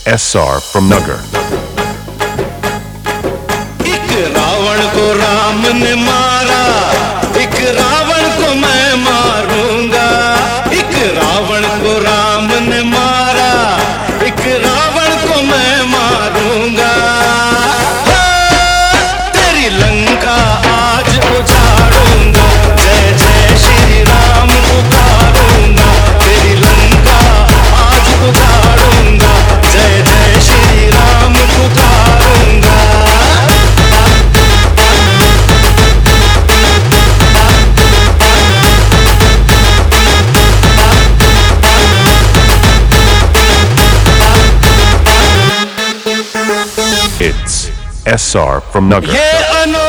SR from Nagar. एक रावण को राम ने मारा, एक रावण को मैं मारूंगा। एक रावण को राम ने मारा, एक रावण को मैं मारूंगा। तेरी लंका आज उजाड़ूंगा, जय जय श्री राम पुकारूंगा। तेरी लंका आज उजाड़ूंगा, जय जय Shri Ram पुकारूंगा। It's SR from Nagar. ये